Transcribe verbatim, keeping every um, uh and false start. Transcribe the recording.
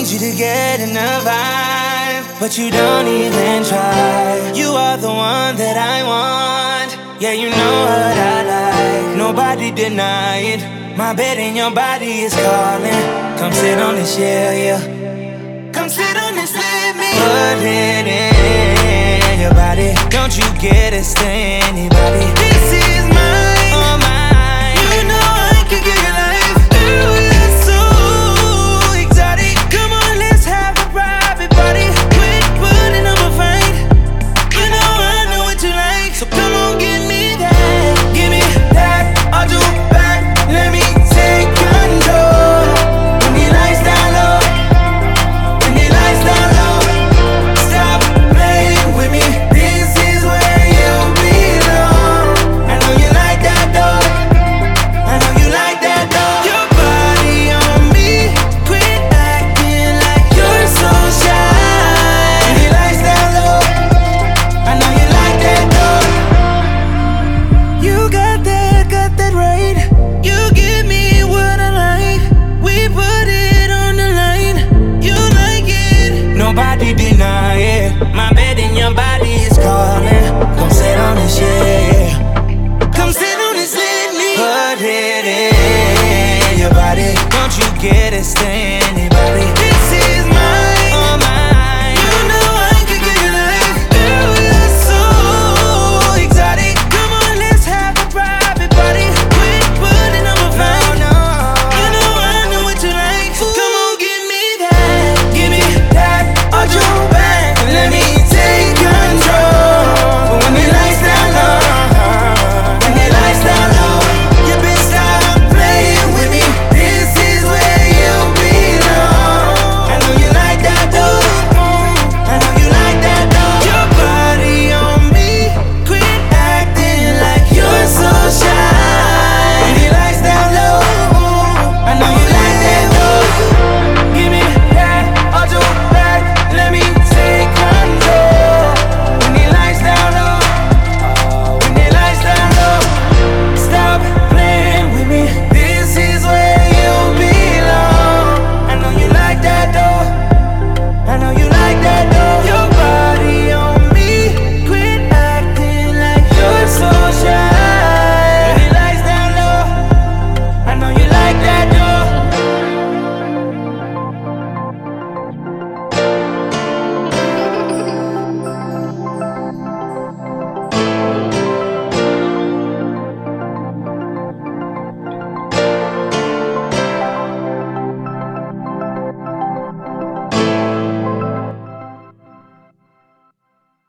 need you to get in the vibe, but you don't even try. You are the one that I want. Yeah, you know what I like. Nobody deny it. My bed and your body is calling. Come sit on this, yeah, yeah. Come sit on this with me. Put it in your body. Don't you get it to anybody. This is mine, oh mine. You know I can give you life. Ooh, you're so exotic. Come on, let's have a private party. Quit putting up a fight. You know I know what you like. So come on, give me that. Give me that. I'll do back. Let me take control. When the lights down low. When the lights down low. Stop playing with me. This is where you belong. I know you like that though. I know you like that though. Your body on me. Quit acting like you're so shy. When the lights down low. I know you like that though. You got that, got that right. You give me what I like. We put it on the line. You like it. Nobody deny it. My bed and your body is calling. Come sit on this, yeah. Come sit on this with me. Put it in your body. Don't you get it to anybody.